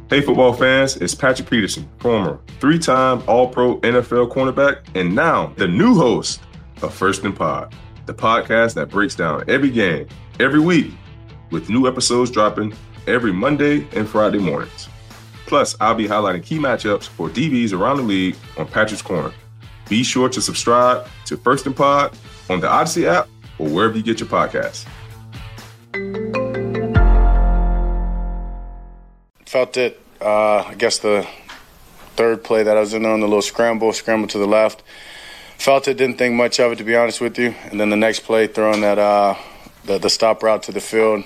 Hey, football fans, it's Patrick Peterson, former three-time All-Pro NFL cornerback, and now the new host of First and Pod, the podcast that breaks down every game, every week, with new episodes dropping every Monday and Friday mornings. Plus, I'll be highlighting key matchups for DBs around the league on Patrick's Corner. Be sure to subscribe to First and Pod on the Odyssey app or wherever you get your podcasts. Felt it, I guess the third play that I was in there on the little scramble to the left. Felt it, didn't think much of it, to be honest with you. And then the next play, throwing that the stop route to the field,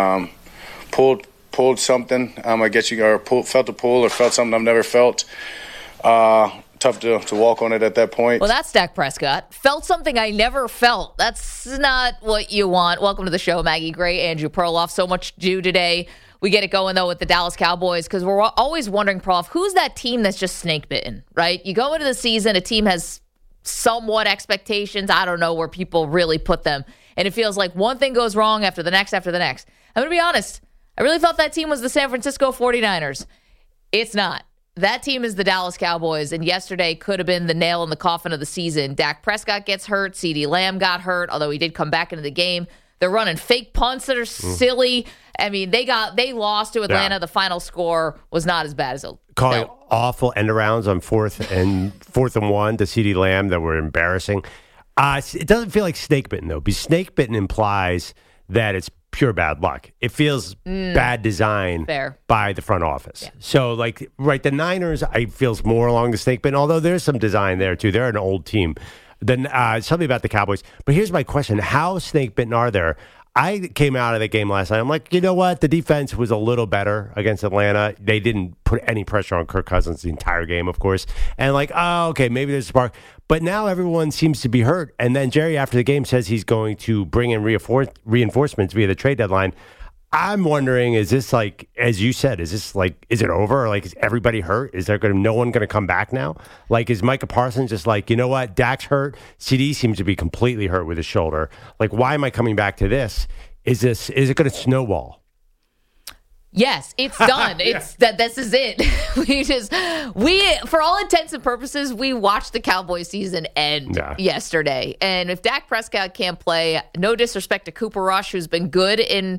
pulled something. I guess felt a pull or felt something I've never felt. Tough to walk on it at that point. Well, that's Dak Prescott. Felt something I never felt. That's not what you want. Welcome to the show, Maggie Gray, Andrew Perloff. So much to do today. We get it going, though, with the Dallas Cowboys because we're always wondering, Prof, who's that team that's just snake-bitten, right? You go into the season, a team has somewhat expectations. I don't know where people really put them. And it feels like one thing goes wrong after the next. I'm going to be honest. I really thought that team was the San Francisco 49ers. It's not. That team is the Dallas Cowboys, and yesterday could have been the nail in the coffin of the season. Dak Prescott gets hurt. CeeDee Lamb got hurt, although he did come back into the game. They're running fake punts that are silly. I mean, they lost to Atlanta. Yeah. The final score was not as bad as it calling felt. Awful end arounds on fourth and 1 to CeeDee Lamb that were embarrassing. It doesn't feel like snake bitten though, because snake bitten implies that it's pure bad luck. It feels bad design by the front office. Yeah. So, the Niners, I feels more along the snake bitten, although there's some design there too. They're an old team. Then something about the Cowboys. But here's my question. How snake-bitten are there? I came out of the game last night. I'm like, you know what? The defense was a little better against Atlanta. They didn't put any pressure on Kirk Cousins the entire game, of course. And okay, maybe there's a spark. But now everyone seems to be hurt. And then Jerry, after the game, says he's going to bring in reinforcements via the trade deadline. I'm wondering, is this as you said, is it over? Or is everybody hurt? Is there no one going to come back now? Is Micah Parsons just you know what? Dak's hurt. CD seems to be completely hurt with his shoulder. Why am I coming back to this? Is it going to snowball? Yes, it's done. This is it. We for all intents and purposes, we watched the Cowboys season end yesterday. And if Dak Prescott can't play, no disrespect to Cooper Rush, who's been good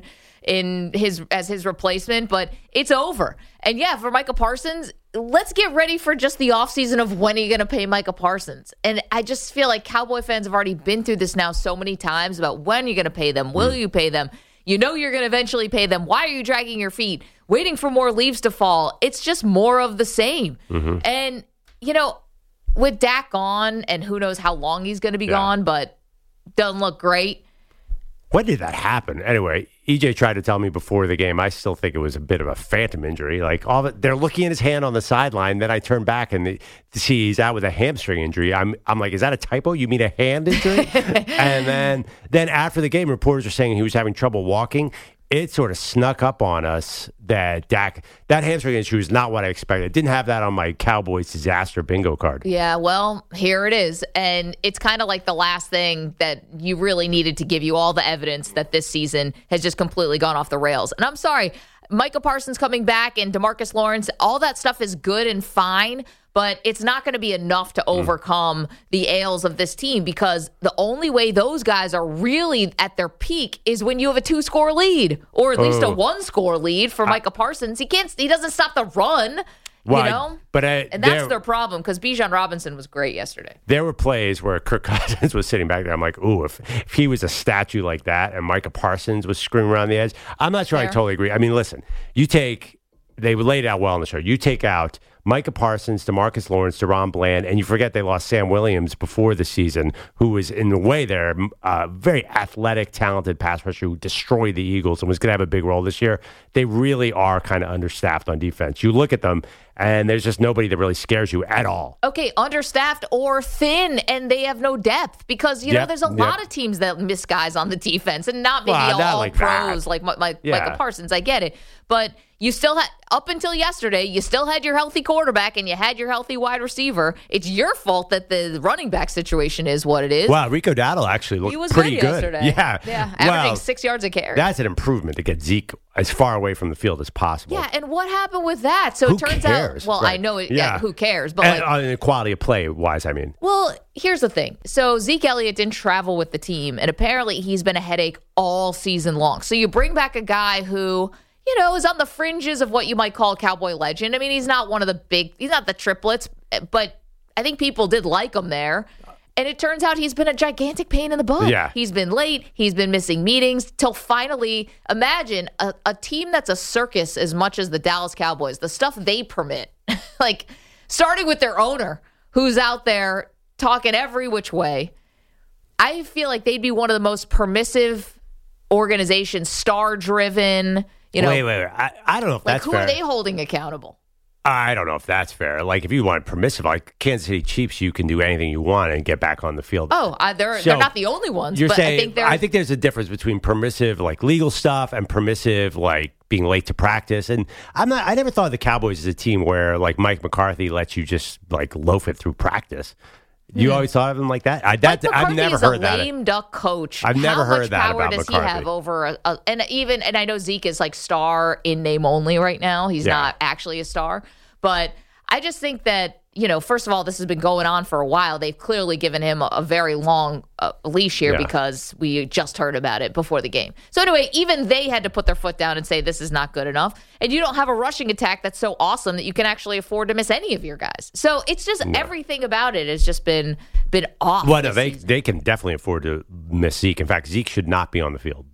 as his replacement, but it's over. And for Micah Parsons, let's get ready for just the offseason of when are you going to pay Micah Parsons? And I just feel like Cowboy fans have already been through this now so many times about when you're going to pay them. Will you pay them? You know you're going to eventually pay them. Why are you dragging your feet? Waiting for more leaves to fall. It's just more of the same. Mm-hmm. And, with Dak gone, and who knows how long he's going to be gone, but doesn't look great. When did that happen? Anyway, EJ tried to tell me before the game. I still think it was a bit of a phantom injury. They're looking at his hand on the sideline. Then I turn back and see he's out with a hamstring injury. I'm like, is that a typo? You mean a hand injury? And then after the game, reporters are saying he was having trouble walking. It sort of snuck up on us that that hamstring issue is not what I expected. I didn't have that on my Cowboys disaster bingo card. Yeah, well, here it is. And it's kind of like the last thing that you really needed to give you all the evidence that this season has just completely gone off the rails. And I'm sorry, Micah Parsons coming back and DeMarcus Lawrence, all that stuff is good and fine, but it's not going to be enough to overcome the ails of this team because the only way those guys are really at their peak is when you have a 2-score lead or at least a 1-score lead for Micah Parsons. He doesn't stop the run. Well, and that's their problem because Bijan Robinson was great yesterday. There were plays where Kirk Cousins was sitting back there. I'm like, ooh, if he was a statue like that and Micah Parsons was screaming around the edge, I'm not sure I totally agree. I mean, listen, they laid it out well on the show. You take out Micah Parsons, DeMarcus Lawrence, DeRon Bland, and you forget they lost Sam Williams before the season, who was in the way there, very athletic, talented pass rusher who destroyed the Eagles and was going to have a big role this year. They really are kind of understaffed on defense. You look at them, and there's just nobody that really scares you at all. Okay, understaffed or thin, and they have no depth because, there's a lot of teams that miss guys on the defense and not maybe all like pros that. like Micah Parsons. I get it. But You still had, up until yesterday, you still had your healthy quarterback and you had your healthy wide receiver. It's your fault that the running back situation is what it is. Wow, Rico Dowdle actually looked he was pretty good yesterday. Yeah, averaging 6 yards a carry. That's an improvement to get Zeke as far away from the field as possible. Yeah, and what happened with that? So Who it turns cares? out, well, Right. I know, Yeah. who cares? But And quality of play wise, I mean. Well, here's the thing. So Zeke Elliott didn't travel with the team, and apparently he's been a headache all season long. So you bring back a guy who, is on the fringes of what you might call a Cowboy legend. I mean, he's not one of the he's not the triplets, but I think people did like him there. And it turns out he's been a gigantic pain in the butt. Yeah. He's been late. He's been missing meetings till finally, imagine a team that's a circus as much as the Dallas Cowboys, the stuff they permit, like starting with their owner who's out there talking every which way. I feel like they'd be one of the most permissive organizations, star-driven. Wait. I don't know if that's who fair. are they holding accountable? I don't know if that's fair. Like, if you want permissive, like Kansas City Chiefs, you can do anything you want and get back on the field. Oh, they're not the only ones. You're but saying, I think there's a difference between permissive, like legal stuff, and permissive, like being late to practice. And I never thought of the Cowboys as a team where, like, Mike McCarthy lets you just like loaf it through practice. You always thought of him like that? I've never heard that. He's a lame duck coach. I've never heard that How much about power does McCarthy. he have over and I know Zeke is like star in name only right now. He's not actually a star. But I just think that, first of all, this has been going on for a while. They've clearly given him a very long leash here because we just heard about it before the game. So anyway, even they had to put their foot down and say this is not good enough. And you don't have a rushing attack that's so awesome that you can actually afford to miss any of your guys. So it's just everything about it has just been off. Well, no, they can definitely afford to miss Zeke. In fact, Zeke should not be on the field.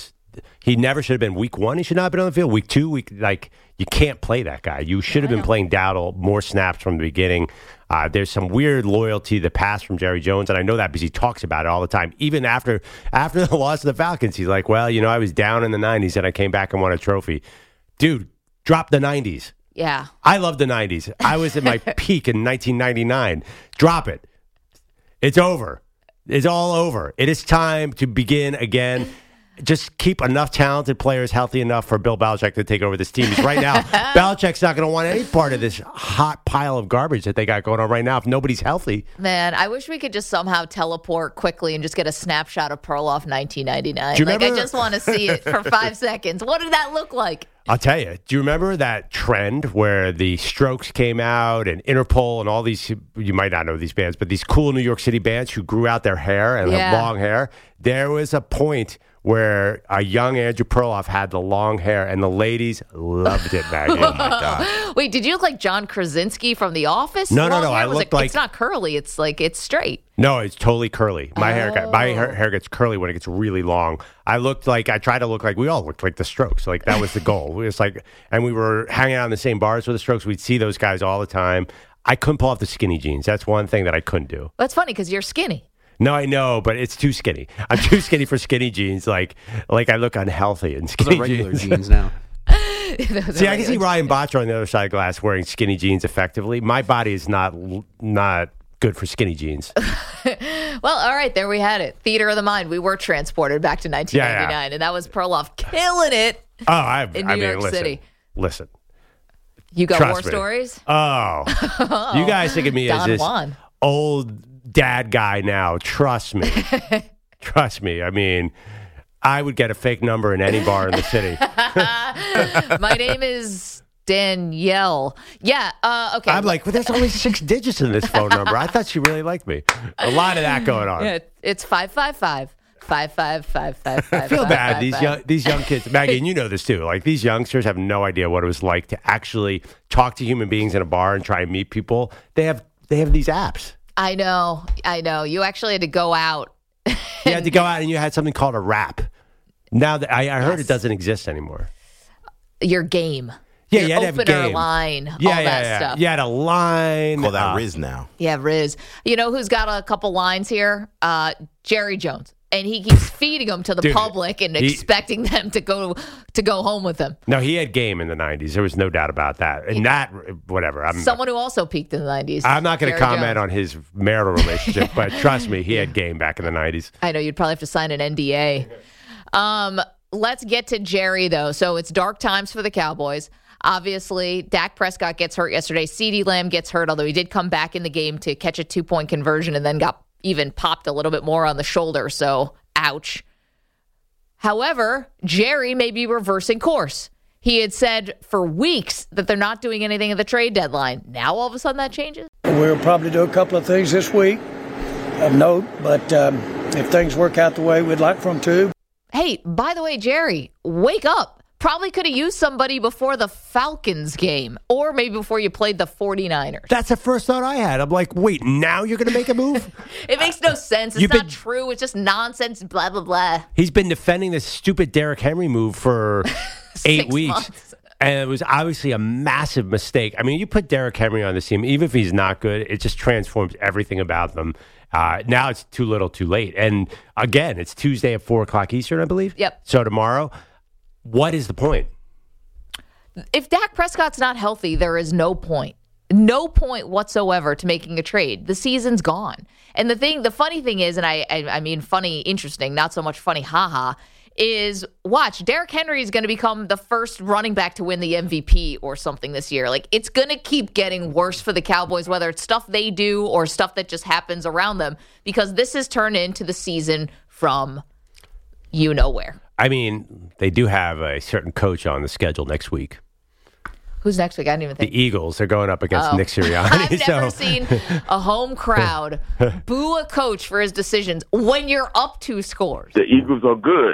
He never should have been week 1. He should not have been on the field. Week 2, you can't play that guy. You should have been playing Dowdle more snaps from the beginning. There's some weird loyalty to the pass from Jerry Jones, and I know that because he talks about it all the time. Even after the loss of the Falcons, he's like, well, I was down in the 90s and I came back and won a trophy. Dude, drop the 90s. Yeah. I love the 90s. I was at my peak in 1999. Drop it. It's over. It's all over. It is time to begin again. Just keep enough talented players healthy enough for Bill Belichick to take over this team. Because right now, Belichick's not going to want any part of this hot pile of garbage that they got going on right now if nobody's healthy. Man, I wish we could just somehow teleport quickly and just get a snapshot of Perloff 1999. Do you remember? I just want to see it for 5 seconds. What did that look like? I'll tell you. Do you remember that trend where the Strokes came out and Interpol and all these, you might not know these bands, but these cool New York City bands who grew out their hair and had long hair? There was a point where a young Andrew Perloff had the long hair, and the ladies loved it, Maggie. Oh, my God. Wait, did you look like John Krasinski from The Office? No. I looked like... It's not curly. It's like, it's straight. No, it's totally curly. My hair gets curly when it gets really long. I tried to look like, we all looked like the Strokes. Like, that was the goal. It was like, and we were hanging out in the same bars with the Strokes. We'd see those guys all the time. I couldn't pull off the skinny jeans. That's one thing that I couldn't do. That's funny because you're skinny. No, I know, but it's too skinny. I'm too skinny for skinny jeans. Like I look unhealthy in skinny regular jeans now. See, I can see Ryan Botcher on the other side of the glass wearing skinny jeans effectively. My body is not good for skinny jeans. Well, all right, there we had it. Theater of the mind. We were transported back to 1999, and that was Perloff killing it in New York City. Listen. You got Trust war me. stories? Oh. You guys think of me as this old dad guy now. Trust me. Trust me. I mean, I would get a fake number in any bar in the city. My name is Danielle. Yeah, okay. I'm like, well, there's only 6 digits in this phone number. I thought she really liked me. A lot of that going on. Yeah, it's 555. 55555. I feel bad. These young kids, Maggie, and you know this too. Like, these youngsters have no idea what it was like to actually talk to human beings in a bar and try and meet people. They have these apps. I know. You actually had to go out. You had to go out and you had something called a rap. Now that I heard it doesn't exist anymore. Your game. Yeah, your you had to have a game. Line, all that stuff. You had a line. Call that Riz now. Yeah, Riz. You know who's got a couple lines here? Jerry Jones. And he keeps feeding them to the public and expecting them to go home with him. No, he had game in the 90s. There was no doubt about that. And whatever. Someone who also peaked in the 90s. I'm not going to comment on his marital relationship, but trust me, he had game back in the 90s. I know. You'd probably have to sign an NDA. let's get to Jerry, though. So it's dark times for the Cowboys. Obviously, Dak Prescott gets hurt yesterday. CeeDee Lamb gets hurt, although he did come back in the game to catch a 2-point conversion and then got even popped a little bit more on the shoulder. So, ouch. However, Jerry may be reversing course. He had said for weeks that they're not doing anything at the trade deadline. Now, all of a sudden, that changes? We'll probably do a couple of things this week of note, but if things work out the way we'd like for them to. Hey, by the way, Jerry, wake up. Probably could have used somebody before the Falcons game or maybe before you played the 49ers. That's the first thought I had. I'm like, wait, now you're going to make a move? It makes no sense. It's not true. It's just nonsense, blah, blah, blah. He's been defending this stupid Derrick Henry move for 8 weeks. Months. And it was obviously a massive mistake. I mean, you put Derrick Henry on the team, even if he's not good, it just transforms everything about them. Now it's too little too late. And again, it's Tuesday at 4 o'clock Eastern, I believe. Yep. So tomorrow, what is the point? If Dak Prescott's not healthy, there is no point. No point whatsoever to making a trade. The season's gone. And the funny thing is, and I mean funny, interesting, not so much funny, haha, is watch, Derrick Henry is going to become the first running back to win the MVP or something this year. Like, it's going to keep getting worse for the Cowboys, whether it's stuff they do or stuff that just happens around them, because this has turned into the season from you know where. I mean, they do have a certain coach on the schedule next week. Who's next week? I didn't even think. The Eagles are going up against Nick Sirianni. I've never seen a home crowd boo a coach for his decisions when you're up 2 scores. The Eagles are good.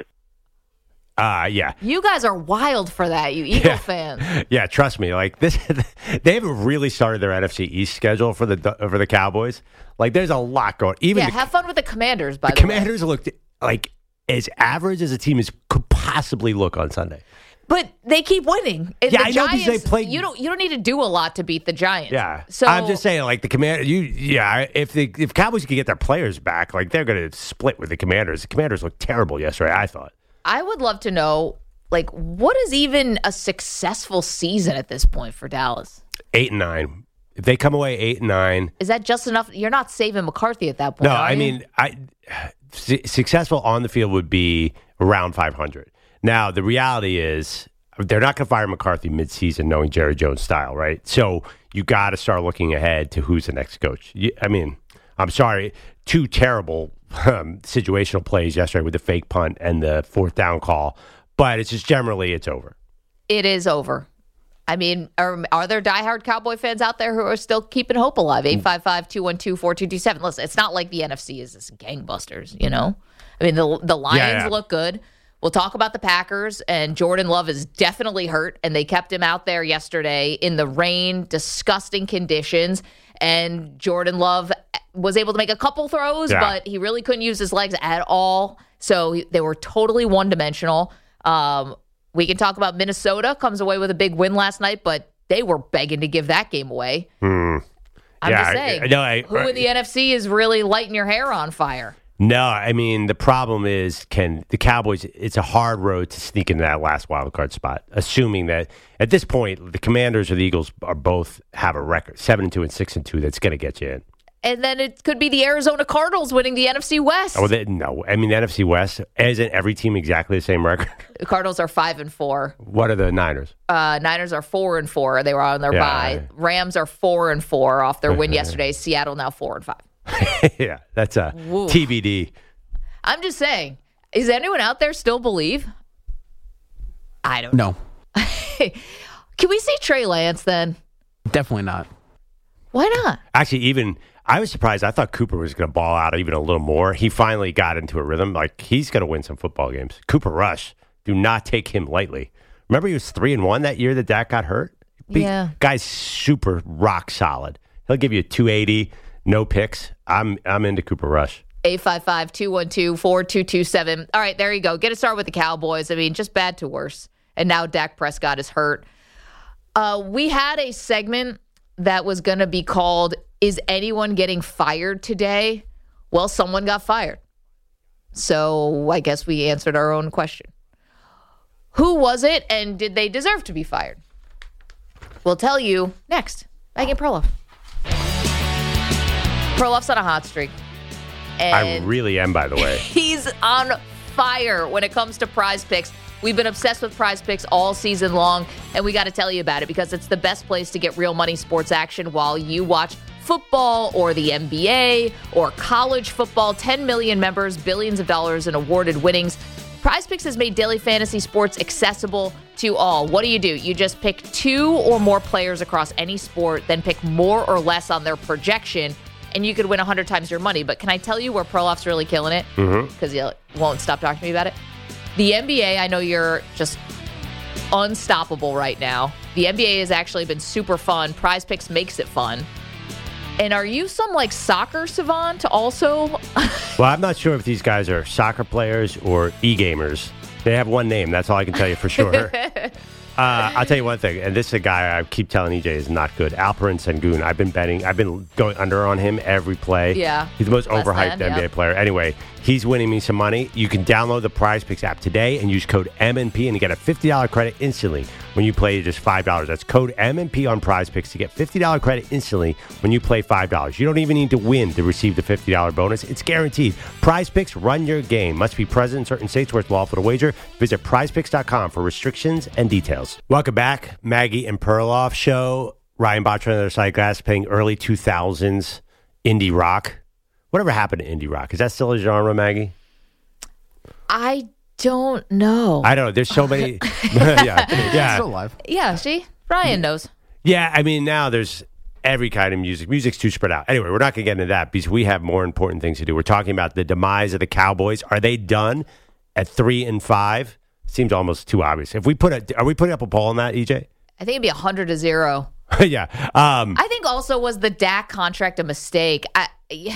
Yeah. You guys are wild for that, you Eagle fans. Yeah, trust me. Like this, they haven't really started their NFC East schedule for the Cowboys. Like, there's a lot going. Have fun with the Commanders. By the way, Commanders looked like as average as a team as could possibly look on Sunday. But they keep winning. And yeah, the I know Giants, because they play. You don't need to do a lot to beat the Giants. Yeah, so I'm just saying, like the Commanders. If Cowboys could get their players back, like they're going to split with the Commanders. The Commanders looked terrible yesterday, I thought. I would love to know, like, what is even a successful season at this point for Dallas? 8-9. If they come away 8-9, is that just enough? You're not saving McCarthy at that point. No, I mean, successful on the field would be around 500. Now, the reality is they're not going to fire McCarthy midseason knowing Jerry Jones' style, right? So you got to start looking ahead to who's the next coach. I mean, I'm sorry, 2 terrible situational plays yesterday with the fake punt and the 4th down call, but it's just generally it's over. It is over. I mean, are there diehard Cowboy fans out there who are still keeping hope alive? 855-212-4227. Listen, it's not like the NFC is this gangbusters, you know? I mean, the Lions look good. We'll talk about the Packers, and Jordan Love is definitely hurt, and they kept him out there yesterday in the rain, disgusting conditions, and Jordan Love was able to make a couple throws, but he really couldn't use his legs at all, so they were totally one-dimensional. We can talk about Minnesota, comes away with a big win last night, but they were begging to give that game away. I'm just saying, who in the NFC is really lighting your hair on fire? No, I mean, the problem is, the Cowboys, it's a hard road to sneak into that last wild card spot, assuming that at this point, the Commanders or the Eagles are both have a record, 7-2 and 6-2, that's going to get you in. And then it could be the Arizona Cardinals winning the NFC West. No, I mean, the NFC West, isn't every team exactly the same record? The Cardinals are 5-4. What are the Niners? Niners are 4-4. They were on their bye. Rams are 4-4 off their win yesterday. Seattle now 4-5. Yeah, that's a TBD. I'm just saying, is anyone out there still believe? I don't know. Can we see Trey Lance then? Definitely not. Why not? Actually, I was surprised. I thought Cooper was going to ball out even a little more. He finally got into a rhythm. Like, he's going to win some football games. Cooper Rush, do not take him lightly. Remember, he was 3-1 that year that Dak got hurt? Yeah. Guy's super rock solid. He'll give you 280. No picks. I'm into Cooper Rush. 855-212-4227. All right, there you go. Get a start with the Cowboys. I mean, just bad to worse. And now Dak Prescott is hurt. We had a segment that was going to be called, Is Anyone Getting Fired Today? Well, someone got fired. So I guess we answered our own question. Who was it, and did they deserve to be fired? We'll tell you next. Megan Perloff. Perloff's on a hot streak. And I really am, by the way. He's on fire when it comes to Prize Picks. We've been obsessed with Prize Picks all season long, and we got to tell you about it because it's the best place to get real money sports action while you watch football or the NBA or college football. 10 million members, billions of dollars in awarded winnings. Prize Picks has made daily fantasy sports accessible to all. What do? You just pick 2 or more players across any sport, then pick more or less on their projection, and you could win 100 times your money. But can I tell you where Perloff's really killing it? Because you won't stop talking to me about it. The NBA, I know you're just unstoppable right now. The NBA has actually been super fun. Prize Picks makes it fun. And are you some soccer savant also? Well, I'm not sure if these guys are soccer players or e-gamers. They have one name. That's all I can tell you for sure. I'll tell you one thing, and this is a guy I keep telling EJ is not good. Alperen Sengun. I've been going under on him every play. Yeah. He's the most overhyped NBA player. Anyway, he's winning me some money. You can download the Prize Picks app today and use code MNP and you get a $50 credit instantly when you play just $5. That's code MNP on Prize Picks to get $50 credit instantly when you play $5. You don't even need to win to receive the $50 bonus. It's guaranteed. Prize Picks, run your game. Must be present in certain states where it's lawful to wager. Visit prizepicks.com for restrictions and details. Welcome back. Maggie and Perloff show. Ryan Botcher on the other side glass playing early 2000s indie rock. Whatever happened to indie rock? Is that still a genre, Maggie? I don't know. I don't know. There's so many. Yeah. It's still alive. Yeah, see? Ryan knows. Yeah, I mean, now there's every kind of music. Music's too spread out. Anyway, we're not going to get into that because we have more important things to do. We're talking about the demise of the Cowboys. Are they done at 3-5? Seems almost too obvious. Are we putting up a poll on that, EJ? I think it'd be 100-0. Yeah. I think also was the Dak contract a mistake. You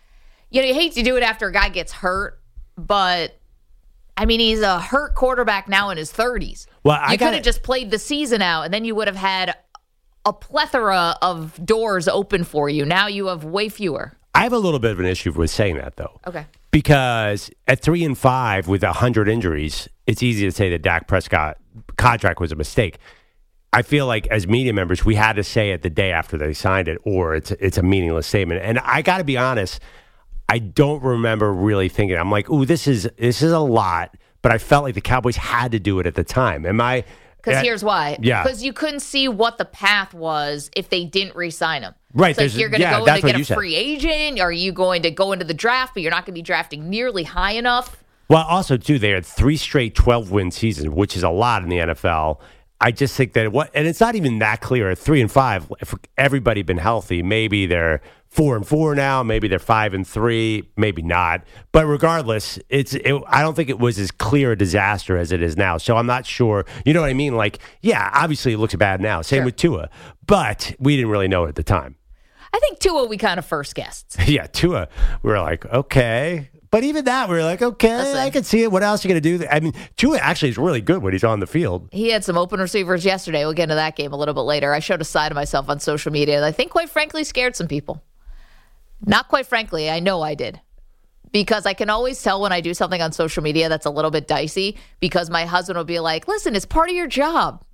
hate to do it after a guy gets hurt, but I mean, he's a hurt quarterback now in his 30s. Well, you could have just played the season out, and then you would have had a plethora of doors open for you. Now you have way fewer. I have a little bit of an issue with saying that, though. Okay. Because at 3-5 with 100 injuries, it's easy to say that Dak Prescott contract was a mistake. I feel like as media members, we had to say it the day after they signed it, or it's a meaningless statement. And I got to be honest, I don't remember really thinking. I'm like, ooh, this is a lot, but I felt like the Cowboys had to do it at the time. Because here's why. Yeah. Because you couldn't see what the path was if they didn't re-sign him. Right. It's like you're going to go in to get a free agent. Are you going to go into the draft, but you're not going to be drafting nearly high enough? Well, also, too, they had 3 straight 12-win seasons, which is a lot in the NFL. I just think that and it's not even that clear. At 3-5, if everybody been healthy, maybe they're 4-4 now, maybe they're 5-3, maybe not. But regardless, I don't think it was as clear a disaster as it is now. So I'm not sure. You know what I mean? Yeah, obviously it looks bad now. Same with Tua, but we didn't really know it at the time. I think Tua, we kind of first guessed. Yeah, Tua, we were like, okay. But even that, we were like, okay, listen, I can see it. What else are you going to do? I mean, Tua actually is really good when he's on the field. He had some open receivers yesterday. We'll get into that game a little bit later. I showed a side of myself on social media that I think, quite frankly, scared some people. Not quite frankly, I know I did. Because I can always tell when I do something on social media that's a little bit dicey, because my husband will be like, listen, it's part of your job.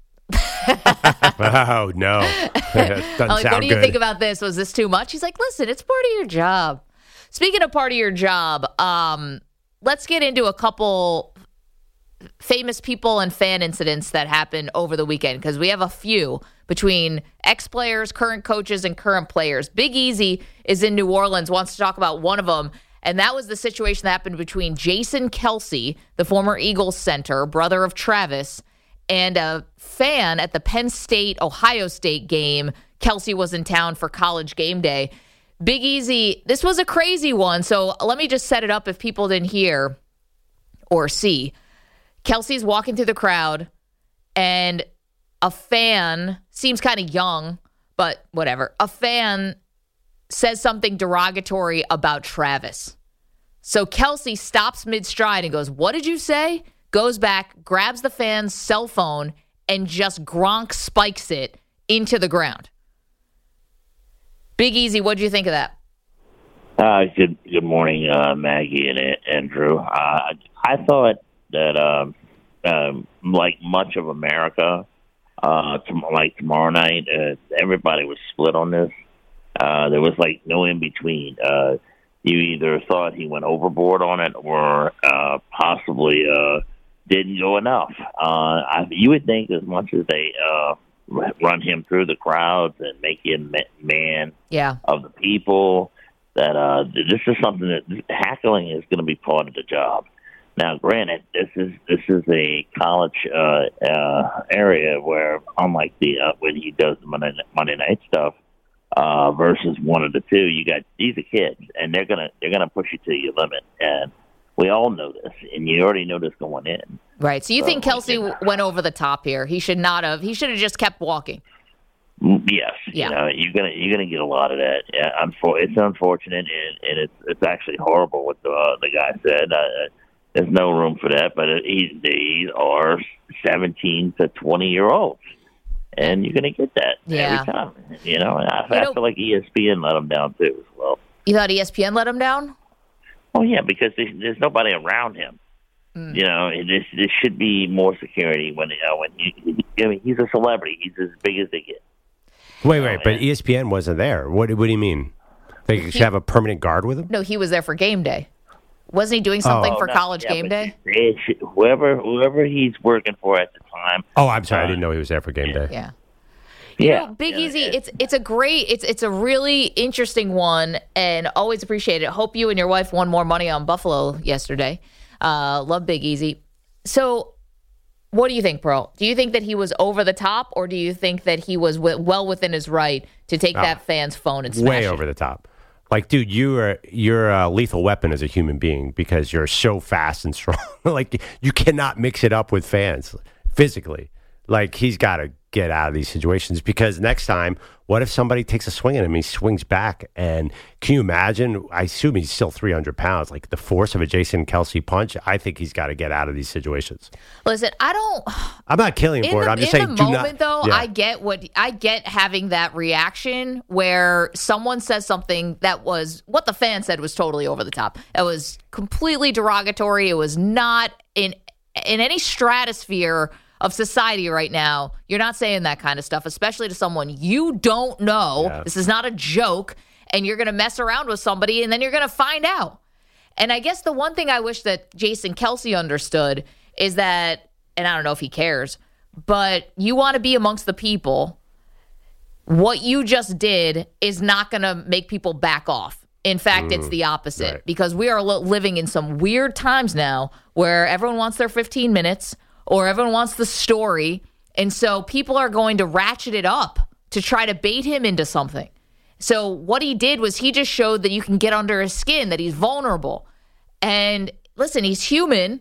Oh, no. Doesn't I'm like, sound what do you good. think about this? Was this too much? He's like, listen, it's part of your job. Speaking of part of your job, let's get into a couple famous people and fan incidents that happened over the weekend, because we have a few between ex-players, current coaches, and current players. Big Easy is in New Orleans, wants to talk about one of them, and that was the situation that happened between Jason Kelce, the former Eagles center, brother of Travis, and a fan at the Penn State-Ohio State game. Kelce was in town for College game day. Big Easy, this was a crazy one, so let me just set it up if people didn't hear or see. Kelce's walking through the crowd, and a fan, seems kind of young, but whatever, a fan says something derogatory about Travis. So Kelce stops mid-stride and goes, "What did you say?" Goes back, grabs the fan's cell phone, and just Gronk spikes it into the ground. Big Easy, what do you think of that? Good morning, Maggie and Andrew. I thought that, like much of America, tomorrow night, everybody was split on this. There was no in between. You either thought he went overboard on it, or possibly didn't go enough. You would think as much as they run him through the crowds and make him man of the people, that this is something that heckling is going to be part of the job. Now, granted, this is a college area where, unlike when he does the Monday night stuff versus one of the two, these are kids, and they're gonna push you to your limit, and we all know this, and you already know this going in. Right. So you think Kelce went over the top here? He should not have. He should have just kept walking. Yes. Yeah. You're gonna get a lot of that. Yeah, it's unfortunate, and it's actually horrible what the guy said. There's no room for that, but these are 17 to 20-year-olds, and you're going to get that every time. And I feel like ESPN let them down too as well. You thought ESPN let him down? Oh yeah, because there's nobody around him. There should be more security when he's a celebrity. He's as big as they get. Wait, but ESPN wasn't there. What do you mean? They should have a permanent guard with him? No, he was there for game day. Wasn't he doing something for college game day? Whoever he's working for at the time. Oh, I'm sorry. I didn't know he was there for game day. Yeah. You know, Big Easy, it's a really interesting one, and always appreciate it. Hope you and your wife won more money on Buffalo yesterday. Love Big Easy. So what do you think, Pearl? Do you think that he was over the top, or do you think that he was well within his right to take that fan's phone and smash way over the top? Like, dude, you're a lethal weapon as a human being because you're so fast and strong. Like, you cannot mix it up with fans physically. Like, he's got to get out of these situations because next time, what if somebody takes a swing at him? He swings back, and can you imagine? I assume he's still 300 pounds. Like, the force of a Jason Kelce punch, I think he's got to get out of these situations. Listen, I'm not killing him for it. I'm just saying, in the moment, though, I get having that reaction where someone says something that was what the fan said was totally over the top. It was completely derogatory. It was not in any stratosphere of society right now. You're not saying that kind of stuff, especially to someone you don't know. Yeah. This is not a joke, and you're going to mess around with somebody, and then you're going to find out. And I guess the one thing I wish that Jason Kelce understood is that, and I don't know if he cares, but you want to be amongst the people. What you just did is not going to make people back off. In fact, it's the opposite, because we are living in some weird times now where everyone wants their 15 minutes, or everyone wants the story, and so people are going to ratchet it up to try to bait him into something. So what he did was he just showed that you can get under his skin, that he's vulnerable. And listen, he's human,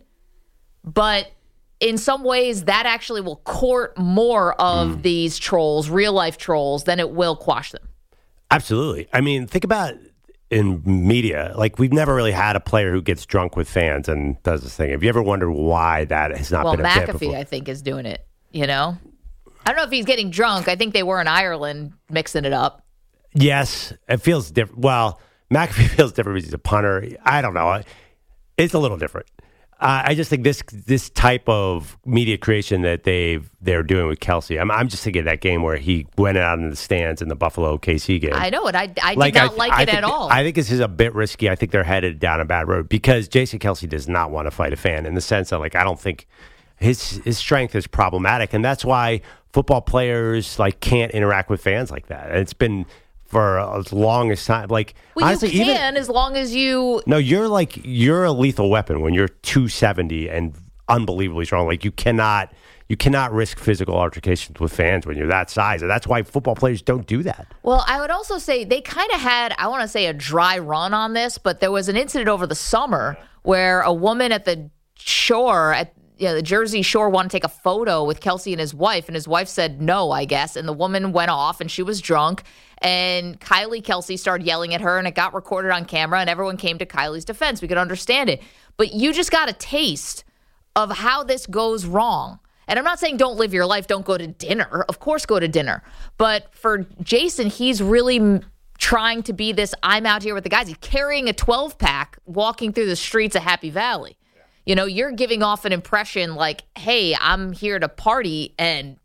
but in some ways that actually will court more of these trolls, real-life trolls, than it will quash them. Absolutely. I mean, think about in media, like we've never really had a player who gets drunk with fans and does this thing. Have you ever wondered why that has not been a bit before? McAfee, I think, is doing it, I don't know if he's getting drunk. I think they were in Ireland mixing it up. Yes, it feels different. Well, McAfee feels different because he's a punter. I don't know. It's a little different. I just think this type of media creation that they're doing with Kelce. I'm just thinking of that game where he went out in the stands in the Buffalo KC game. I know it. I did not like it at all. I think this is a bit risky. I think they're headed down a bad road because Jason Kelce does not want to fight a fan in the sense that, like, I don't think his strength is problematic, and that's why football players can't interact with fans like that. And it's been for as long as time. Like, honestly, you can as long as you. No, you're a lethal weapon when you're 270 and unbelievably strong. Like, you cannot risk physical altercations with fans when you're that size, and that's why football players don't do that. Well, I would also say they kind of had, I want to say, a dry run on this, but there was an incident over the summer where a woman at the shore the Jersey Shore wanted to take a photo with Kelce and his wife said no, I guess, and the woman went off, and she was drunk, and Kylie Kelce started yelling at her, and it got recorded on camera, and everyone came to Kylie's defense. We could understand it, but you just got a taste of how this goes wrong. And I'm not saying don't live your life, don't go to dinner. Of course, go to dinner. But for Jason, he's really trying to be this, I'm out here with the guys. He's carrying a 12-pack, walking through the streets of Happy Valley. You're giving off an impression like, hey, I'm here to party. And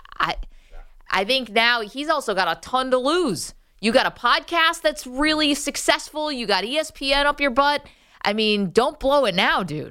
I think now he's also got a ton to lose. You got a podcast that's really successful. You got ESPN up your butt. I mean, don't blow it now, dude.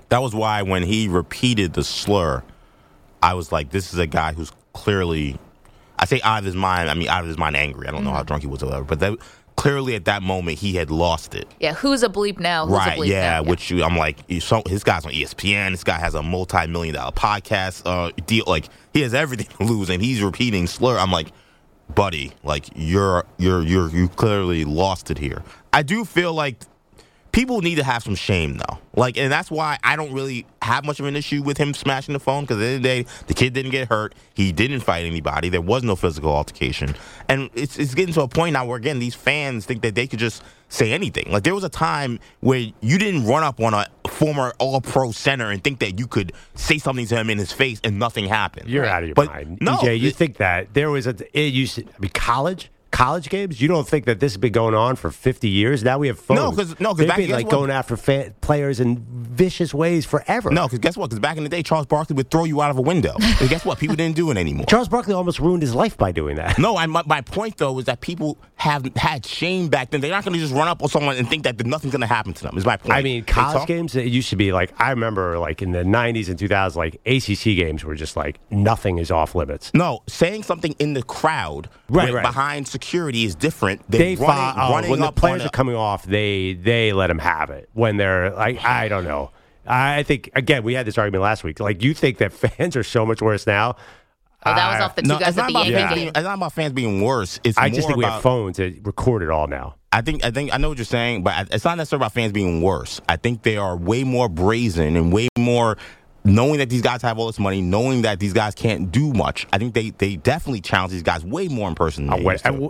That was why when he repeated the slur, I was like, this is a guy who's clearly, I say out of his mind, I mean out of his mind angry. I don't know how drunk he was or whatever, but clearly at that moment he had lost it. Yeah, who's a bleep now? Who's right, a bleep yeah, now? which I'm like, his guy's on ESPN, this guy has a multi-million-dollar podcast deal, like, he has everything to lose, and he's repeating slur. I'm like, buddy, like, you clearly lost it here. I do feel like people need to have some shame, though. Like, and that's why I don't really have much of an issue with him smashing the phone, because at the end of the day, the kid didn't get hurt. He didn't fight anybody. There was no physical altercation. And it's getting to a point now where, again, these fans think that they could just say anything. Like, there was a time where you didn't run up on a former all-pro center and think that you could say something to him in his face and nothing happened. You're out of your mind. No, EJ, you think that there was college games? You don't think that this has been going on for 50 years? Now we have phones. No, because they've back been like going after players in vicious ways forever. No, because guess what? Because back in the day, Charles Barkley would throw you out of a window. And guess what? People didn't do it anymore. Charles Barkley almost ruined his life by doing that. No, my point, though, is that people have had shame back then. They're not going to just run up on someone and think that nothing's going to happen to them, is my point. I mean, college games, it used to be like, I remember like in the 90s and 2000s, like ACC games were just like, nothing is off limits. No, saying something in the crowd behind security is different than running when up the players are coming off, they let them have it. When they're like, I don't know. I think, again, we had this argument last week. Like, you think that fans are so much worse now? Oh, that was off the two guys at the Yankee game. It's not about fans being worse. I just think we have phones that record it all now. I know what you're saying, but it's not necessarily about fans being worse. I think they are way more brazen and way more knowing that these guys have all this money, knowing that these guys can't do much. I think they definitely challenge these guys way more in person than they used to.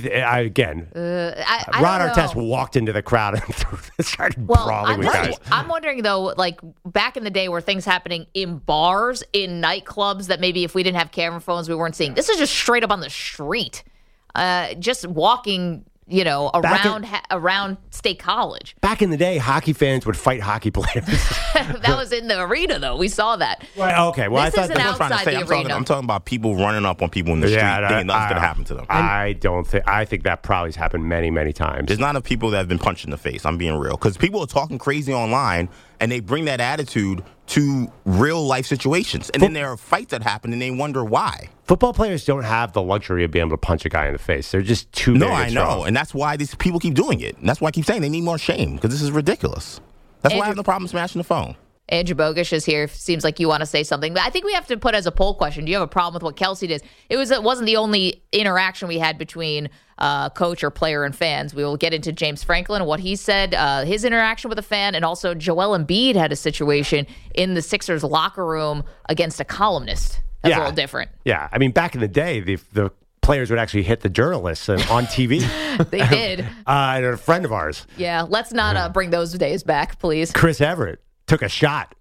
Ron Artest walked into the crowd and started brawling with guys. I'm wondering, though, like back in the day were things happening in bars, in nightclubs that maybe if we didn't have camera phones we weren't seeing. This is just straight up on the street. Just walking, around State College. Back in the day, hockey fans would fight hockey players. That was in the arena, though. We saw that. Well, okay. Well, this isn't outside the arena. I'm talking about people running up on people in the street thinking nothing's going to happen to them. I think that probably has happened many, many times. There's not enough people that have been punched in the face. I'm being real. Because people are talking crazy online, and they bring that attitude to real life situations. And then there are fights that happen, and they wonder why. Football players don't have the luxury of being able to punch a guy in the face. They're just too big. No, I know. And that's why these people keep doing it. And that's why I keep saying they need more shame, because this is ridiculous. That's why I have no problem smashing the phone. Andrew Bogusch is here. Seems like you want to say something. But I think we have to put as a poll question, do you have a problem with what Kelce did? It wasn't the only interaction we had between coach or player and fans. We will get into James Franklin and what he said, his interaction with a fan, and also Joel Embiid had a situation in the Sixers locker room against a columnist. That's a little different. Yeah. I mean, back in the day, the players would actually hit the journalists on TV. They did. And a friend of ours. Yeah. Let's not bring those days back, please. Chris Everett took a shot.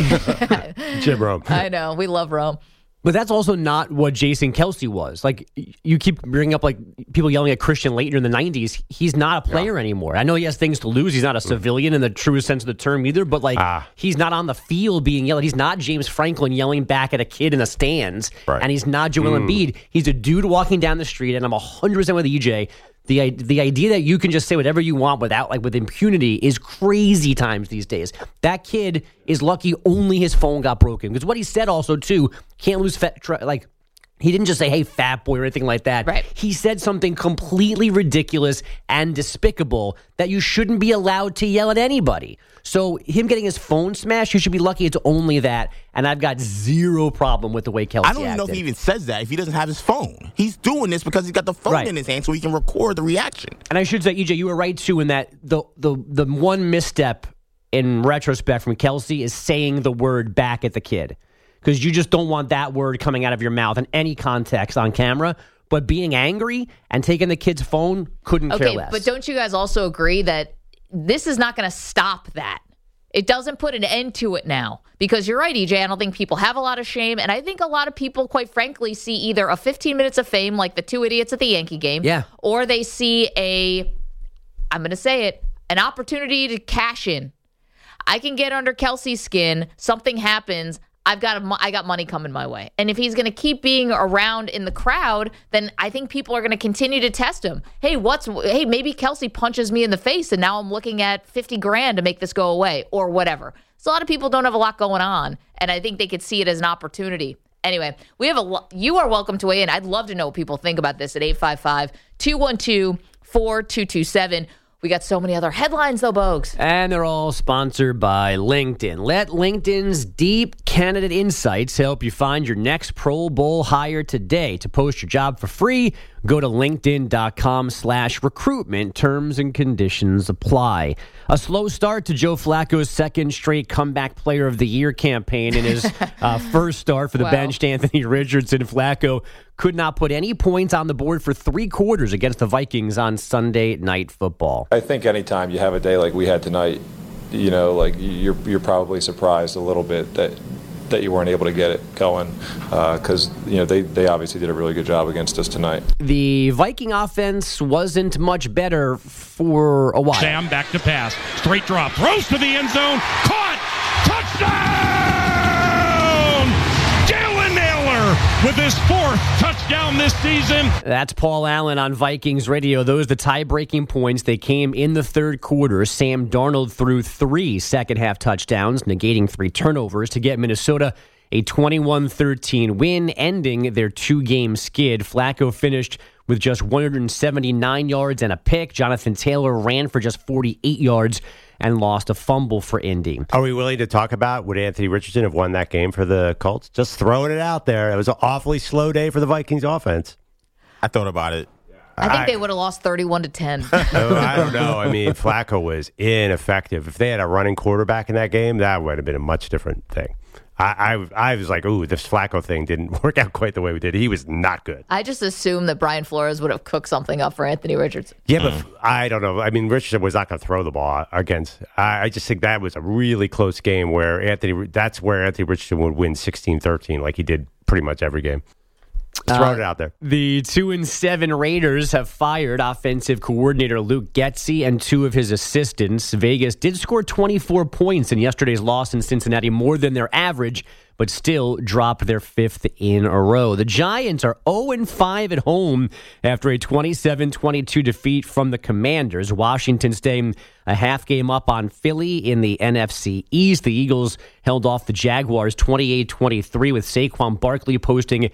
Jim Rome. I know. We love Rome. But that's also not what Jason Kelce was. Like, you keep bringing up, like, people yelling at Christian Laettner in the 90s. He's not a player anymore. I know he has things to lose. He's not a civilian in the truest sense of the term either, but, like, he's not on the field being yelled. He's not James Franklin yelling back at a kid in the stands, and he's not Joel Embiid. He's a dude walking down the street, and I'm 100% with EJ. The idea that you can just say whatever you want with impunity is crazy times these days. That kid is lucky only his phone got broken. Because what he said also, too, can't lose, he didn't just say, hey, fat boy, or anything like that. Right. He said something completely ridiculous and despicable that you shouldn't be allowed to yell at anybody. So him getting his phone smashed, you should be lucky it's only that. And I've got zero problem with the way Kelce I don't even know if he even says that if he doesn't have his phone. He's doing this because he's got the phone in his hand so he can record the reaction. And I should say, EJ, you were right, too, in that the one misstep in retrospect from Kelce is saying the word back at the kid. Because you just don't want that word coming out of your mouth in any context on camera. But being angry and taking the kid's phone couldn't care less. But don't you guys also agree that this is not going to stop that? It doesn't put an end to it now. Because you're right, EJ, I don't think people have a lot of shame. And I think a lot of people, quite frankly, see either a 15 minutes of fame like the two idiots at the Yankee game. Yeah. Or they see I'm going to say it, an opportunity to cash in. I can get under Kelce's skin. Something happens. I got money coming my way. And if he's going to keep being around in the crowd, then I think people are going to continue to test him. Hey, maybe Kelce punches me in the face and now I'm looking at $50,000 to make this go away or whatever. So a lot of people don't have a lot going on, and I think they could see it as an opportunity. Anyway, we have you are welcome to weigh in. I'd love to know what people think about this at 855-212-4227. We got so many other headlines, though, Bogues. And they're all sponsored by LinkedIn. Let LinkedIn's deep candidate insights help you find your next Pro Bowl hire today. To post your job for free, go to linkedin.com/recruitment. Terms and conditions apply. A slow start to Joe Flacco's second straight comeback player of the year campaign in his first start for the benched Anthony Richardson. Flacco could not put any points on the board for 3 quarters against the Vikings on Sunday Night Football. I think anytime you have a day like we had tonight, like you're probably surprised a little bit that you weren't able to get it going because they obviously did a really good job against us tonight. The Viking offense wasn't much better for a while. Sam back to pass, straight drop, throws to the end zone, caught, touchdown! Jalen Naylor with his 4th touchdown this season. That's Paul Allen on Vikings radio. Those the tie-breaking points. They came in the third quarter. Sam Darnold threw 3 second-half touchdowns, negating 3 turnovers to get Minnesota a 21-13 win, ending their 2-game skid. Flacco finished with just 179 yards and a pick. Jonathan Taylor ran for just 48 yards and lost a fumble for Indy. Are we willing to talk about would Anthony Richardson have won that game for the Colts? Just throwing it out there. It was an awfully slow day for the Vikings offense. I thought about it. I think they would have lost 31-10. I don't know. I mean, Flacco was ineffective. If they had a running quarterback in that game, that would have been a much different thing. I was like, ooh, this Flacco thing didn't work out quite the way we did. He was not good. I just assumed that Brian Flores would have cooked something up for Anthony Richardson. Yeah, but I don't know. I mean, Richardson was not going to throw the ball against. I just think that was a really close game where Anthony Richardson would win 16-13 like he did pretty much every game. Throwing it out there. The 2-7 Raiders have fired offensive coordinator Luke Getsy and 2 of his assistants. Vegas did score 24 points in yesterday's loss in Cincinnati, more than their average, but still dropped their 5th in a row. The Giants are 0-5 at home after a 27-22 defeat from the Commanders. Washington staying a half game up on Philly in the NFC East. The Eagles held off the Jaguars 28-23 with Saquon Barkley posting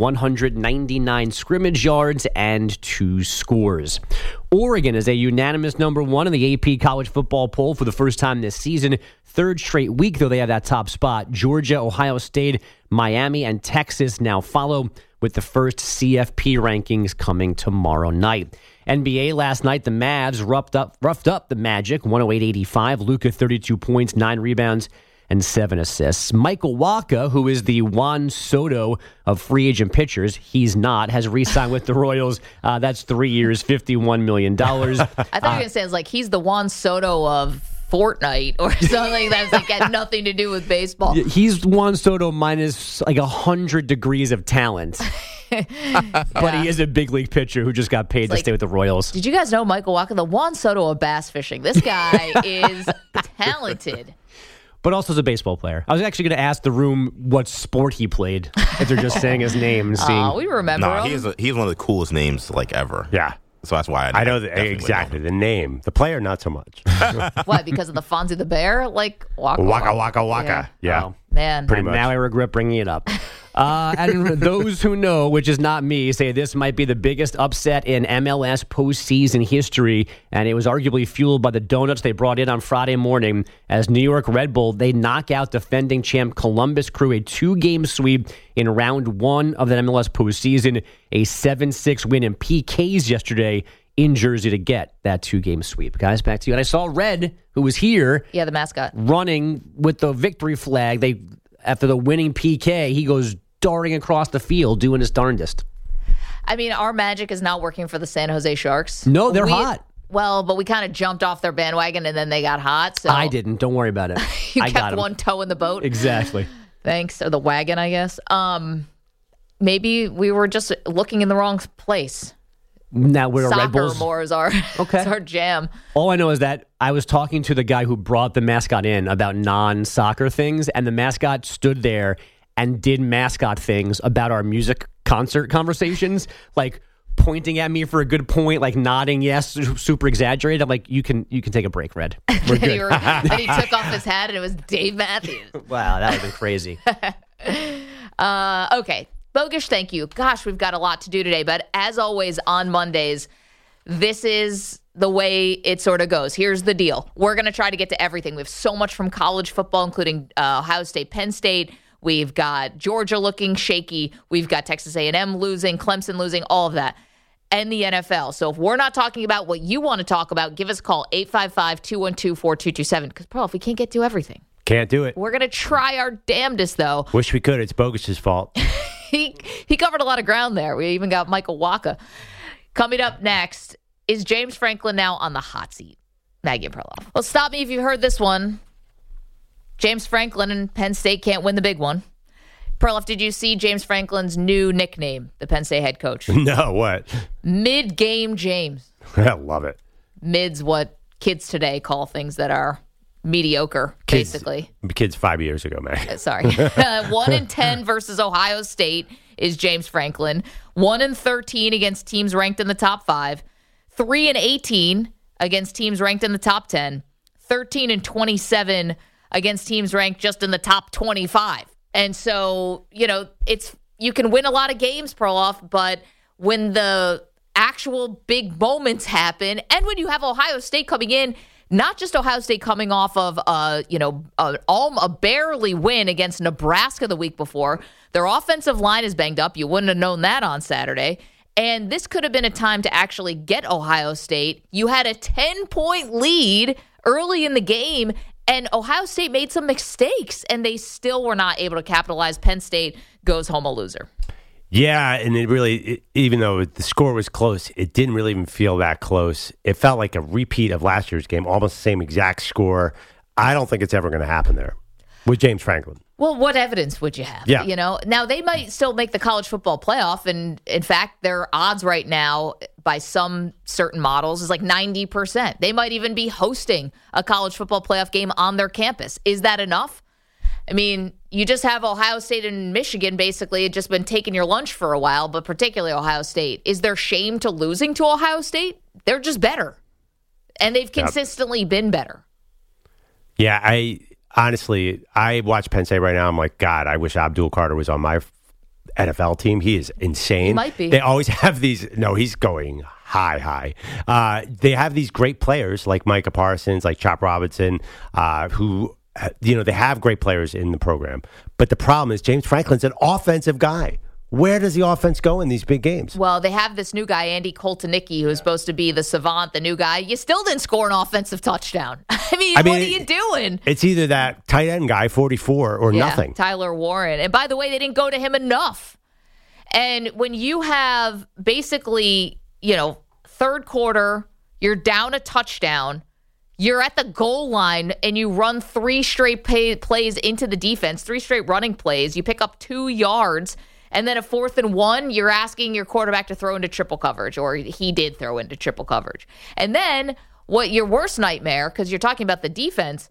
199 scrimmage yards and 2 scores. Oregon is a unanimous number 1 in the AP college football poll for the first time this season. 3rd straight week, though, they have that top spot. Georgia, Ohio State, Miami, and Texas now follow, with the first CFP rankings coming tomorrow night. NBA last night, the Mavs roughed up the Magic, 108-85. Luka, 32 points, 9 rebounds, and 7 assists. Michael Wacha, who is the Juan Soto of free agent pitchers, he's not, has re-signed with the Royals. That's 3 years, $51 million. I thought you were going to say it's like he's the Juan Soto of Fortnite or something that's like got nothing to do with baseball. He's Juan Soto minus like 100 degrees of talent. But he is a big league pitcher who just got paid to stay with the Royals. Did you guys know Michael Wacha, the Juan Soto of bass fishing? This guy is talented. But also as a baseball player. I was actually going to ask the room what sport he played, if they're just saying his name. We remember him. He's one of the coolest names ever. Yeah. So that's why I know exactly the name. The player, not so much. What, because of the Fonzie the Bear? Like, Waka Waka. Yeah. Oh, man. Pretty much. Now I regret bringing it up. And those who know, which is not me, say this might be the biggest upset in MLS postseason history, and it was arguably fueled by the donuts they brought in on Friday morning as New York Red Bull, they knock out defending champ Columbus Crew, a 2-game sweep in round 1 of the MLS postseason, a 7-6 win in PKs yesterday in Jersey to get that 2-game sweep. Guys, back to you. And I saw Red, who was here. Yeah, the mascot. Running with the victory flag. After the winning PK, he goes darting across the field, doing his darndest. I mean, our magic is not working for the San Jose Sharks. No, they're hot. Well, but we kind of jumped off their bandwagon and then they got hot. So I didn't. Don't worry about it. I kept one toe in the boat. Exactly. Thanks. Or the wagon, I guess. Maybe we were just looking in the wrong place. Now we're Soccer Red Bulls. More is our, is our jam. All I know is that I was talking to the guy who brought the mascot in about non-soccer things, and the mascot stood there and did mascot things about our music concert conversations, like pointing at me for a good point, like nodding yes, super exaggerated. I'm like, you can take a break, Red. We're good. And he took off his hat, and it was Dave Matthews. Wow, that would have been crazy. Okay. Bogusch, thank you. Gosh, we've got a lot to do today, but as always on Mondays, this is the way it sort of goes. Here's the deal. We're going to try to get to everything. We have so much from college football, including Ohio State, Penn State. We've got Georgia looking shaky. We've got Texas A&M losing, Clemson losing, all of that. And the NFL. So if we're not talking about what you want to talk about, give us a call, 855-212-4227. Because, Pearl, if we can't get to everything. Can't do it. We're going to try our damnedest, though. Wish we could. It's Bogusch's fault. He covered a lot of ground there. We even got Michael Waka. Coming up next, is James Franklin now on the hot seat? Maggie and Perloff. Well, stop me if you've heard this one. James Franklin and Penn State can't win the big one. Perloff, did you see James Franklin's new nickname, the Penn State head coach? No, what? Mid-game James. I love it. Mid's what kids today call things that are mediocre, basically. Kids 5 years ago, man. Sorry. 1-10 versus Ohio State is James Franklin. 1-13 against teams ranked in the top 5. 3-18 against teams ranked in the top 10. 13-27 against teams ranked just in the top 25. And so, you can win a lot of games, Perloff, but when the actual big moments happen, and when you have Ohio State coming in, not just Ohio State coming off of a barely win against Nebraska the week before. Their offensive line is banged up. You wouldn't have known that on Saturday. And this could have been a time to actually get Ohio State. You had a 10-point lead early in the game, and Ohio State made some mistakes, and they still were not able to capitalize. Penn State goes home a loser. Yeah, and even though the score was close, it didn't really even feel that close. It felt like a repeat of last year's game, almost the same exact score. I don't think it's ever going to happen there with James Franklin. Well, what evidence would you have? Yeah. Now they might still make the college football playoff, and in fact, their odds right now by some certain models is like 90%. They might even be hosting a college football playoff game on their campus. Is that enough? I mean, you just have Ohio State and Michigan basically just been taking your lunch for a while, but particularly Ohio State. Is there shame to losing to Ohio State? They're just better. And they've consistently been better. Yeah, I watch Penn State right now. I'm like, God, I wish Abdul Carter was on my NFL team. He is insane. He might be. They always have these. No, he's going high. They have these great players like Micah Parsons, like Chop Robinson, who, they have great players in the program. But the problem is James Franklin's an offensive guy. Where does the offense go in these big games? Well, they have this new guy, Andy Koltanicki, who is supposed to be the savant, the new guy. You still didn't score an offensive touchdown. I mean, what are you doing? It's either that tight end guy, 44, or nothing. Tyler Warren. And by the way, they didn't go to him enough. And when you have basically, third quarter, you're down a touchdown, you're at the goal line, and you run 3 straight plays into the defense, 3 straight running plays, you pick up 2 yards, and then a 4th and 1, you're asking your quarterback to throw into triple coverage, or he did throw into triple coverage. And then what your worst nightmare, because you're talking about the defense,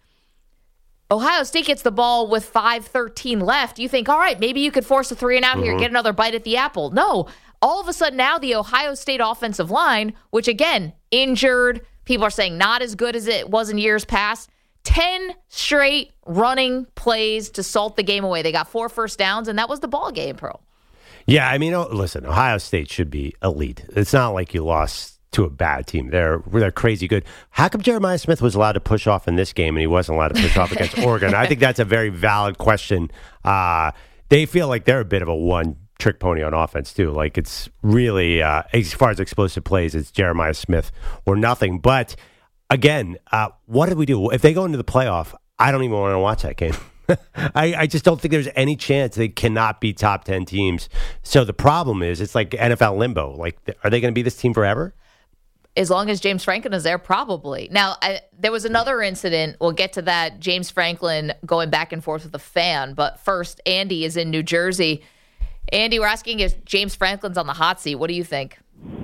Ohio State gets the ball with 5:13 left. You think, all right, maybe you could force a 3-and-out here, get another bite at the apple. No, all of a sudden now the Ohio State offensive line, which again, injured, people are saying not as good as it was in years past, 10 straight running plays to salt the game away. They got 4 first downs, and that was the ball game, Pearl. Yeah, I mean, listen, Ohio State should be elite. It's not like you lost to a bad team. They're crazy good. How come Jeremiah Smith was allowed to push off in this game and he wasn't allowed to push off against Oregon? I think that's a very valid question. They feel like they're a bit of a one-trick pony on offense, too. Like, it's really, as far as explosive plays, it's Jeremiah Smith or nothing. But, again, what do we do? If they go into the playoff, I don't even want to watch that game. I just don't think there's any chance they cannot be top 10 teams. So the problem is, it's like NFL limbo. Like, are they going to be this team forever? As long as James Franklin is there, probably. Now, there was another incident. We'll get to that. James Franklin going back and forth with a fan. But first, Andy is in New Jersey. Andy, we're asking if James Franklin's on the hot seat. What do you think?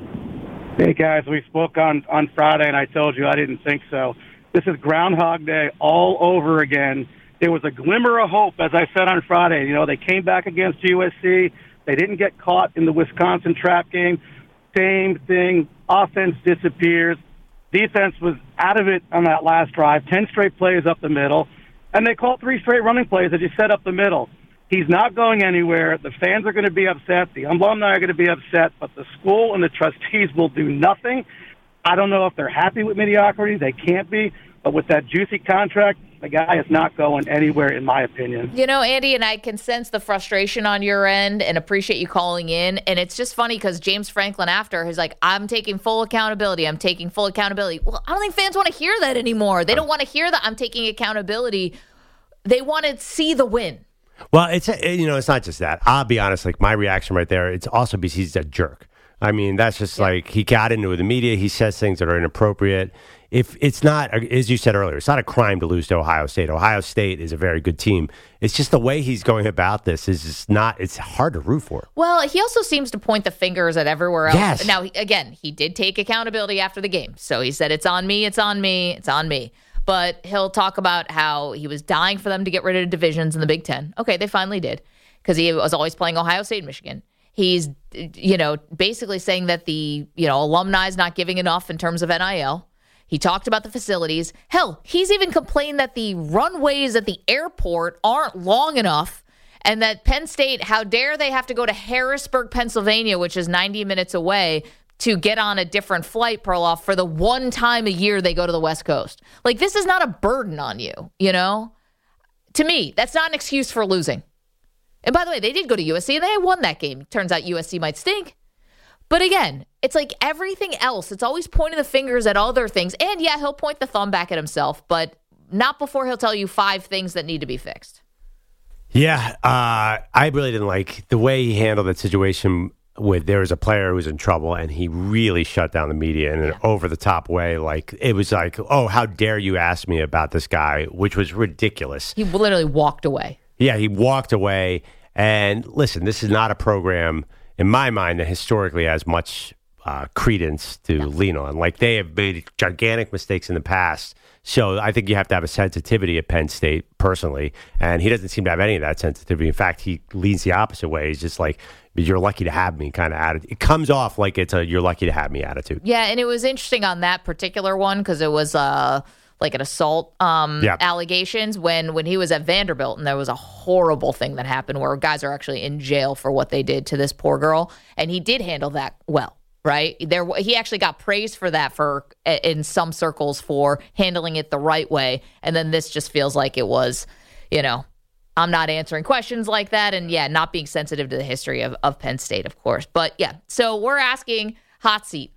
Hey, guys. We spoke on Friday, and I told you I didn't think so. This is Groundhog Day all over again. There was a glimmer of hope, as I said on Friday. They came back against USC. They didn't get caught in the Wisconsin trap game. Same thing. Offense disappears. Defense was out of it on that last drive. 10 straight plays up the middle. And they called 3 straight running plays that just set up the middle. He's not going anywhere. The fans are going to be upset. The alumni are going to be upset. But the school and the trustees will do nothing. I don't know if they're happy with mediocrity. They can't be. But with that juicy contract, the guy is not going anywhere, in my opinion. You know, Andy, and I can sense the frustration on your end and appreciate you calling in. And it's just funny because James Franklin after is like, I'm taking full accountability. I'm taking full accountability. Well, I don't think fans want to hear that anymore. They don't want to hear that I'm taking accountability. They want to see the win. Well, it's not just that. I'll be honest, like my reaction right there, it's also because he's a jerk. I mean, that's just like he got into the media. He says things that are inappropriate. If it's not, as you said earlier, it's not a crime to lose to Ohio State. Ohio State is a very good team. It's just the way he's going about this is just not, it's hard to root for. Well, he also seems to point the fingers at everywhere else. Yes. Now, again, he did take accountability after the game. So he said, it's on me, it's on me, it's on me. But he'll talk about how he was dying for them to get rid of divisions in the Big Ten. Okay, they finally did because he was always playing Ohio State and Michigan. He's, basically saying that the, alumni is not giving enough in terms of NIL. He talked about the facilities. Hell, he's even complained that the runways at the airport aren't long enough and that Penn State, how dare they have to go to Harrisburg, Pennsylvania, which is 90 minutes away, to get on a different flight, Perloff, for the one time a year they go to the West Coast. Like, this is not a burden on you, To me, that's not an excuse for losing. And by the way, they did go to USC and they won that game. Turns out USC might stink. But again, it's like everything else. It's always pointing the fingers at other things. And yeah, he'll point the thumb back at himself, but not before he'll tell you 5 things that need to be fixed. Yeah, I really didn't like the way he handled that situation. There was a player who was in trouble, and he really shut down the media in an over-the-top way. Like, it was like, oh, how dare you ask me about this guy, which was ridiculous. He literally walked away. Yeah, he walked away. And listen, this is not a program, in my mind, that historically has much credence to lean on. Like, they have made gigantic mistakes in the past. So I think you have to have a sensitivity at Penn State, personally. And he doesn't seem to have any of that sensitivity. In fact, he leans the opposite way. He's just like, you're lucky to have me kind of attitude. It comes off like it's a you're lucky to have me attitude. Yeah, and it was interesting on that particular one because it was like an assault allegations when he was at Vanderbilt, and there was a horrible thing that happened where guys are actually in jail for what they did to this poor girl, and he did handle that well. Right there, he actually got praised for that in some circles for handling it the right way. And then this just feels like it was, I'm not answering questions like that, and not being sensitive to the history of Penn State, of course. But so we're asking hot seat.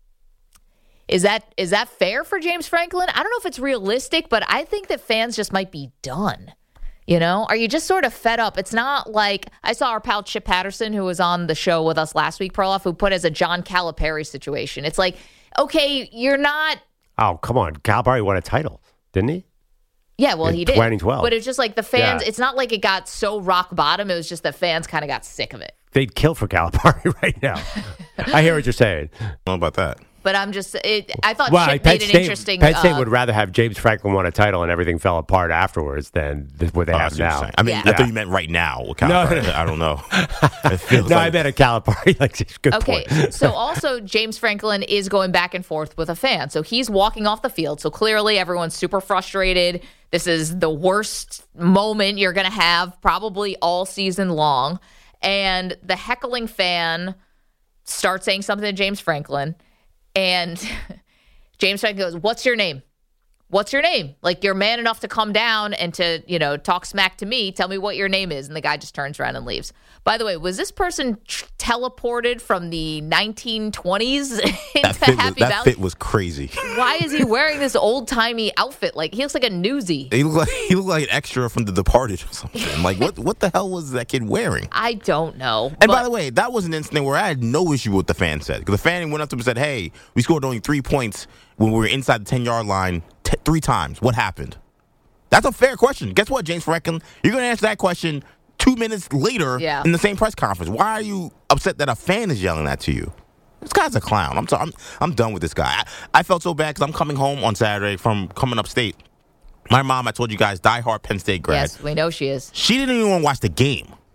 Is that fair for James Franklin? I don't know if it's realistic, but I think that fans just might be done. Are you just sort of fed up? It's not like I saw our pal Chip Patterson, who was on the show with us last week, Perloff, who put it as a John Calipari situation. It's like, okay, you're not. Oh, come on. Calipari won a title, didn't he? Yeah, well, he did. 2012. But it's just like the fans, it's not like it got so rock bottom. It was just the fans kind of got sick of it. They'd kill for Calipari right now. I hear what you're saying. I don't know about that. But I'm just, I thought Chip made an interesting. Penn State would rather have James Franklin won a title and everything fell apart afterwards than what they have now. I mean, I thought you meant right now. No. I don't know. I meant a Calipari. Good point. So also James Franklin is going back and forth with a fan. So he's walking off the field. So clearly everyone's super frustrated. This is the worst moment you're going to have probably all season long. And the heckling fan starts saying something to James Franklin. And James Franklin goes, "What's your name? What's your name? Like, you're man enough to come down and to, talk smack to me. Tell me what your name is." And the guy just turns around and leaves. By the way, was this person teleported from the 1920s into Happy Valley? That fit was crazy. Why is he wearing this old-timey outfit? Like, he looks like a newsie. He looked like an extra from The Departed or something. Like, what the hell was that kid wearing? I don't know. And by the way, that was an incident where I had no issue with what the fan said. Because the fan went up to him and said, "Hey, we scored only 3 points when we were inside the 10-yard line 3 times. What happened?" That's a fair question. Guess what, James Franklin? You're going to answer that question 2 minutes later in the same press conference. Why are you upset that a fan is yelling that to you? This guy's a clown. I'm done with this guy. I felt so bad because I'm coming home on Saturday from coming upstate. My mom, I told you guys, diehard Penn State grad. Yes, we know she is. She didn't even want to watch the game.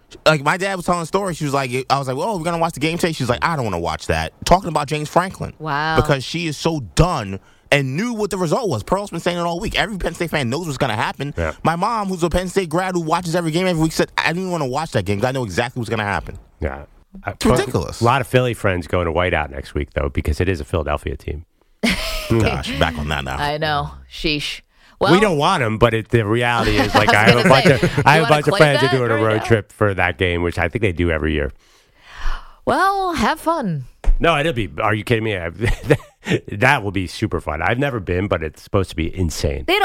Like, my dad was telling a story. She was like, I was like, well, we're going to watch the game today. She was like, I don't want to watch that. Talking about James Franklin. Wow. Because she is so done and knew what the result was. Pearl's been saying it all week. Every Penn State fan knows what's going to happen. Yeah. My mom, who's a Penn State grad who watches every game every week, said, I didn't even want to watch that game because I know exactly what's going to happen. Yeah. It's ridiculous. A lot of Philly friends going to Whiteout next week, though, because it is a Philadelphia team. Gosh, back on that now. I know. Sheesh. Well, we don't want them, but the reality is, like, I have a bunch of friends that are doing a road trip for that game, which I think they do every year. Well, have fun. No, it'll be. Are you kidding me? That will be super fun. I've never been, but it's supposed to be insane. They had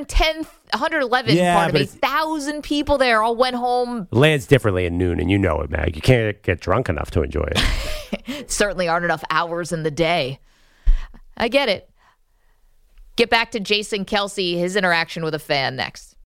1,000 people there. All went home. Lands differently at noon, and you know it, Mag. You can't get drunk enough to enjoy it. Certainly aren't enough hours in the day. I get it. Get back to Jason Kelce, his interaction with a fan next.